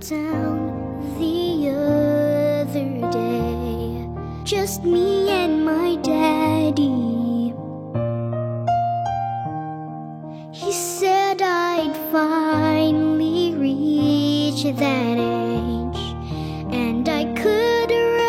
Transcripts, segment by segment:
town the other day, just me and my daddy. He said I'd finally reach that age, and I could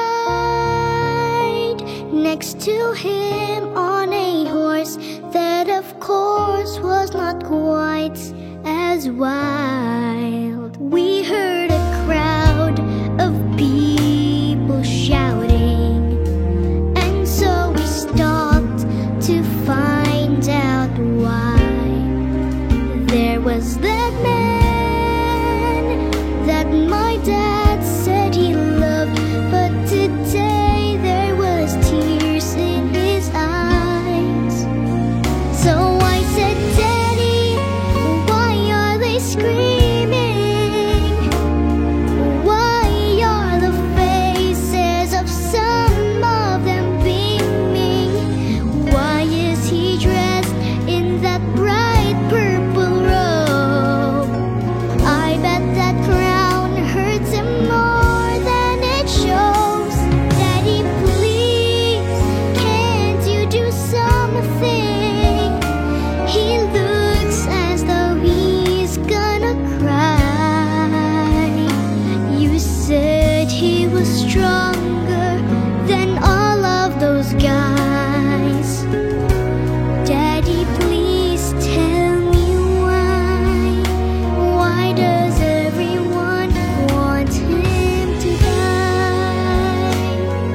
ride next to him on a horse that of course was not quite as wild. We heard a crowd of people shouting, and so we stopped to find out why. There was that man that my dad said he loved, but today there was tears in his eyes. So I said, Daddy, why are they screaming? Why are the faces of some of them beaming? Why is he dressed in that bright purple robe? I bet that crown hurts him more than it shows. Daddy, please, can't you do something? He looks as though he's gonna cry. You said he was stronger than all of those guys. Daddy, please tell me why. Why does everyone want him to die?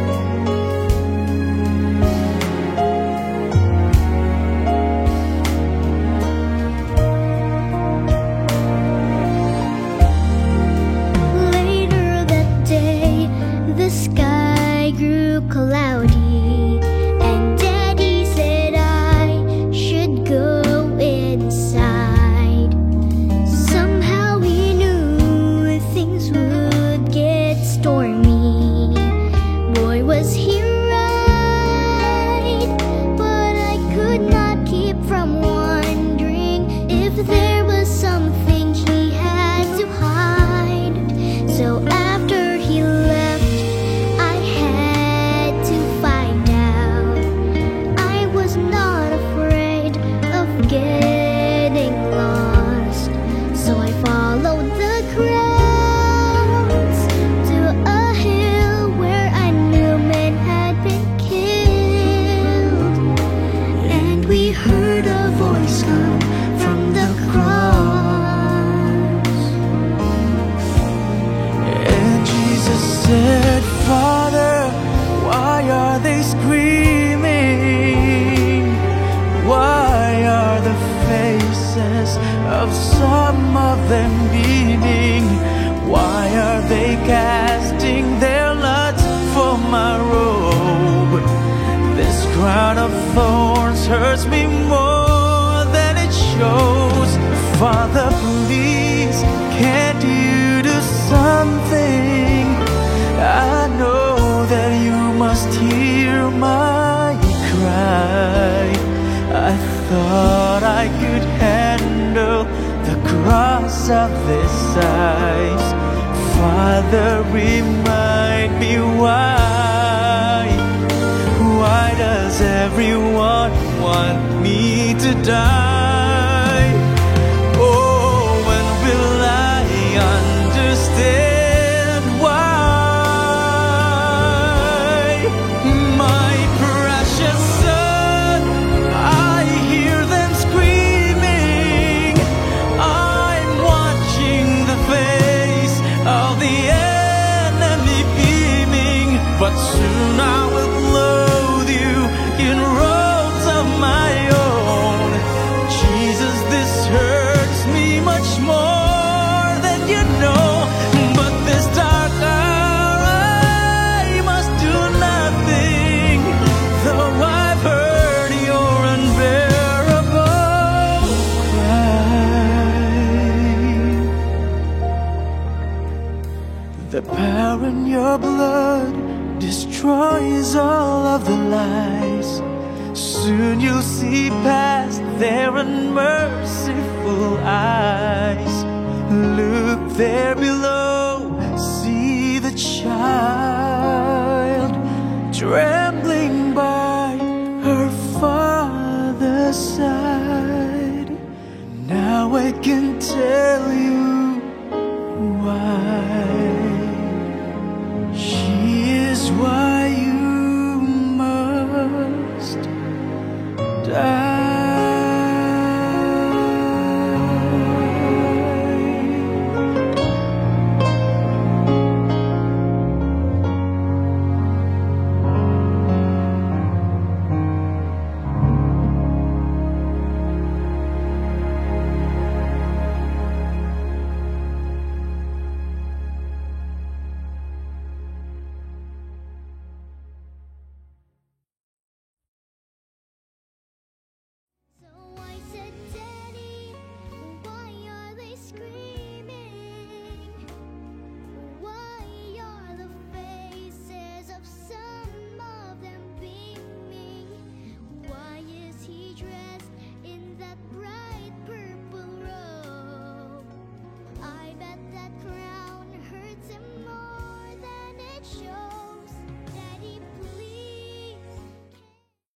Later that day, the sky grew cloudy, and Daddy said I should go inside. Somehow he knew things would get stormy. Boy, was he right, but I could not keep from wondering if there was something he had to hide. So after he left, I had to find out. I was not afraid of getting lost, so I followed the crowds to a hill where I knew men had been killed, and we heard a voice come from the cross. And Jesus said, Father, why are they screaming? Why are the faces of some of them beaming? Why are they casting their lots for my robe? This crown of thorns hurts me more than it shows. Father, please, can't you do something? I know that you must hear my cry. I thought I could handle the cross of this size. Father, remind me why. Why does everyone want me to die? Oh, when will I understand why? My precious son, I hear them screaming. I'm watching the face of the enemy beaming, but soon I will clothe you in robes of my own. Jesus, this hurts me much more than you know, but this dark hour I must do nothing, though I've heard your unbearable cry. The power in your blood destroys all of the lies. Soon you'll see past their unmerciful eyes. Look there below, trembling by her father's side. Now I can tell you